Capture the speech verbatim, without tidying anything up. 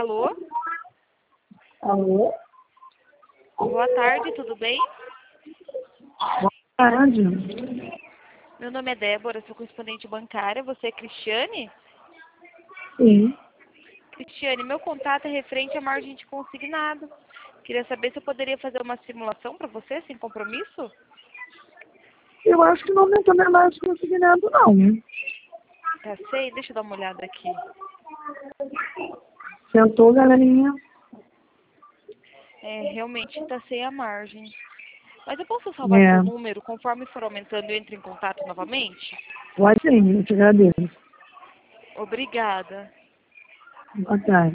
Alô? Alô? Boa tarde, tudo bem? Boa tarde. Meu nome é Débora, sou correspondente bancária. Você é Cristiane? Sim. Cristiane, meu contato é referente à margem de consignado. Queria saber se eu poderia fazer uma simulação para você, sem compromisso? Eu acho que não aumentou minha margem de consignado, não. Tá sei, deixa eu dar uma olhada aqui. Sentou, galerinha? É, realmente está sem a margem. Mas eu posso salvar É. seu número, conforme for aumentando, eu entro em contato novamente? Pode sim, eu te agradeço. Obrigada. Boa tarde.